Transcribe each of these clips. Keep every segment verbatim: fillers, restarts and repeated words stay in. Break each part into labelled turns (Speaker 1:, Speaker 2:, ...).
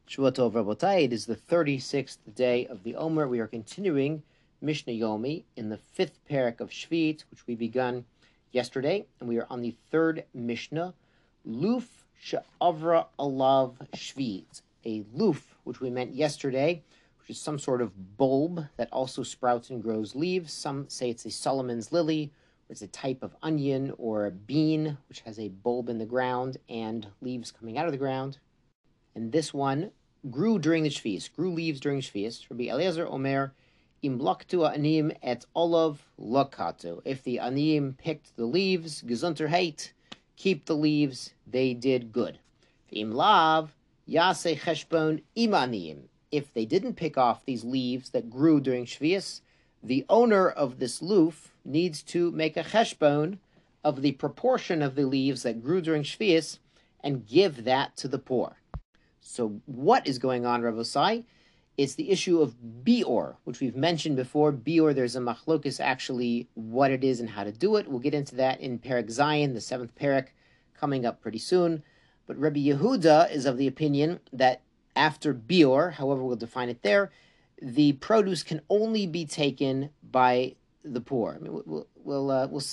Speaker 1: Shavua Tov Rabotai, it is the thirty-sixth day of the Omer. We are continuing Mishnah Yomi in the fifth parak of Shvit, which we begun yesterday, and we are on the third Mishnah, Luf She'avra Alav Shvit, a luf, which we meant yesterday, which is some sort of bulb that also sprouts and grows leaves. Some say it's a Solomon's lily, or it's a type of onion or a bean, which has a bulb in the ground and leaves coming out of the ground. And this one grew during the Shvius, grew leaves during Shvius. Rabbi Eliezer Omer, Im laktu anim et olav lakatu. If the anim picked the leaves, gesunter heit, keep the leaves, they did good. Im lav, yase cheshbon im anim. If they didn't pick off these leaves that grew during Shvius, the owner of this luf needs to make a cheshbon of the proportion of the leaves that grew during Shvius and give that to the poor. So what is going on, Rav Osai? It's the issue of bior, which we've mentioned before. Bior, there's a machlokus actually what it is and how to do it. We'll get into that in Perek Zayin, the seventh parak, coming up pretty soon. But Rabbi Yehuda is of the opinion that after bior, however we'll define it there, the produce can only be taken by the poor. I mean, we'll we'll uh, we'll,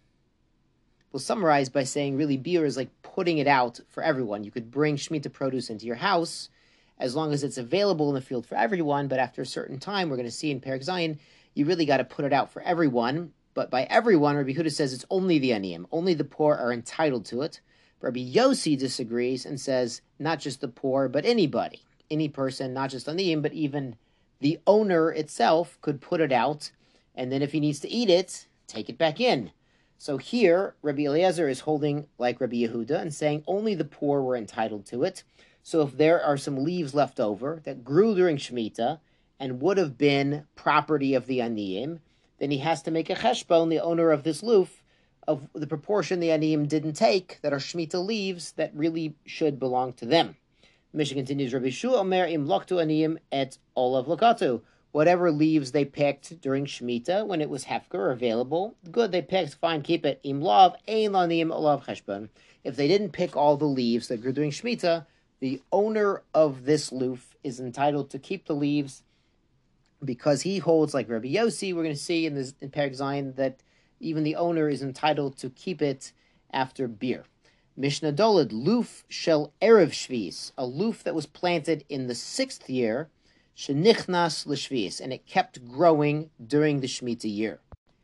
Speaker 1: we'll summarize by saying really bior is like putting it out for everyone. You could bring Shemitah produce into your house as long as it's available in the field for everyone, but after a certain time, we're going to see in Perek Zayin, you really got to put it out for everyone. But by everyone, Rabbi Yehuda says it's only the aniyim, only the poor are entitled to it. Rabbi Yossi disagrees and says not just the poor, but anybody, any person, not just aniyim, but even the owner itself could put it out, and then if he needs to eat it, take it back in. So here, Rabbi Eliezer is holding like Rabbi Yehuda and saying only the poor were entitled to it. So if there are some leaves left over that grew during Shemitah and would have been property of the aniyim, then he has to make a cheshbon, the owner of this luf, of the proportion the aniyim didn't take that are Shemitah leaves that really should belong to them. Mishnah continues, Rabbi Shua Omer im loktu aniyim et olav lokatu. Whatever leaves they picked during Shemitah, when it was hefker available, good, they picked, fine, keep it. Im lav, ein laniyim olav cheshbon. If they didn't pick all the leaves that grew during Shemitah, the owner of this luf is entitled to keep the leaves because he holds, like Rabbi Yossi, we're going to see in this in Perek Zayin, that even the owner is entitled to keep it after beer. Mishnah Doled, luf shel erev shvis, a luf that was planted in the sixth year, shenichnas l'shvis, and it kept growing during the Shemitah year.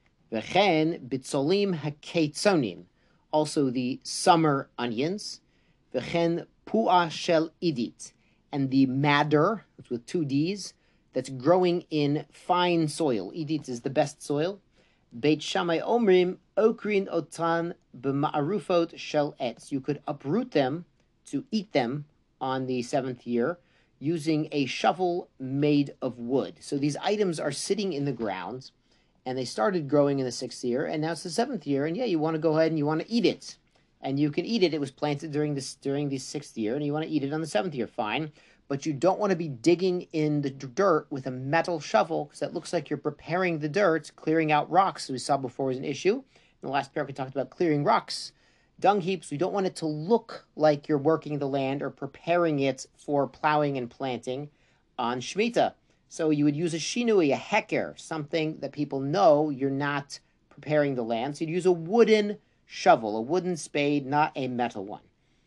Speaker 1: V'chen bitzolim haketzonim, also the summer onions. V'chen pu'a shel idit, and the madder, with two D's, that's growing in fine soil. Idit is the best soil. Beit Shammai omrim okrin otan b'ma'arufot shel etz. You could uproot them to eat them on the seventh year using a shovel made of wood. So these items are sitting in the ground, and they started growing in the sixth year, and now it's the seventh year, and yeah, you want to go ahead and you want to eat it. And you can eat it. It was planted during this during the sixth year, and you want to eat it on the seventh year, fine. But you don't want to be digging in the dirt with a metal shovel, because that looks like you're preparing the dirt, clearing out rocks, as we saw before was an issue. In the last paragraph, we talked about clearing rocks, dung heaps. We don't want it to look like you're working the land or preparing it for plowing and planting on Shemitah. So you would use a shinui, a heker, something that people know you're not preparing the land. So you'd use a wooden shovel, a wooden spade, not a metal one.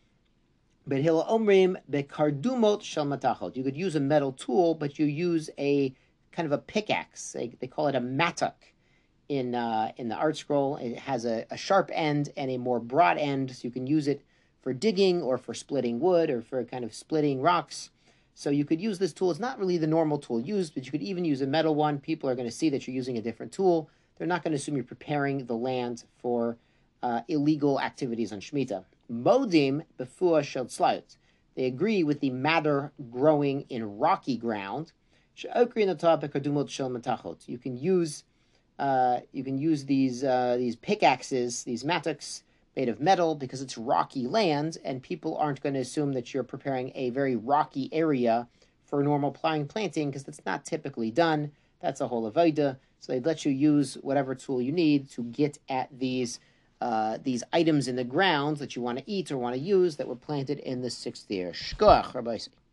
Speaker 1: But hila omrim bekardumot shel matachot. You could use a metal tool, but you use a kind of a pickaxe. They, they call it a matok in uh, in the art scroll. It has a, a sharp end and a more broad end, so you can use it for digging or for splitting wood or for kind of splitting rocks. So you could use this tool. It's not really the normal tool used, but you could even use a metal one. People are going to see that you're using a different tool. They're not going to assume you're preparing the land for Uh, illegal activities on Shemitah. Modim befua shel tzlayut. They agree with the madder growing in rocky ground. She'okri natah bekardumot shel matachot. You can use uh, you can use these uh, these pickaxes, these matoks made of metal, because it's rocky land, and people aren't going to assume that you're preparing a very rocky area for normal plowing planting, because that's not typically done. That's a whole avodah. So they let you use whatever tool you need to get at these Uh, these items in the ground that you want to eat or want to use that were planted in the sixth year. Shkoach, Rabbi.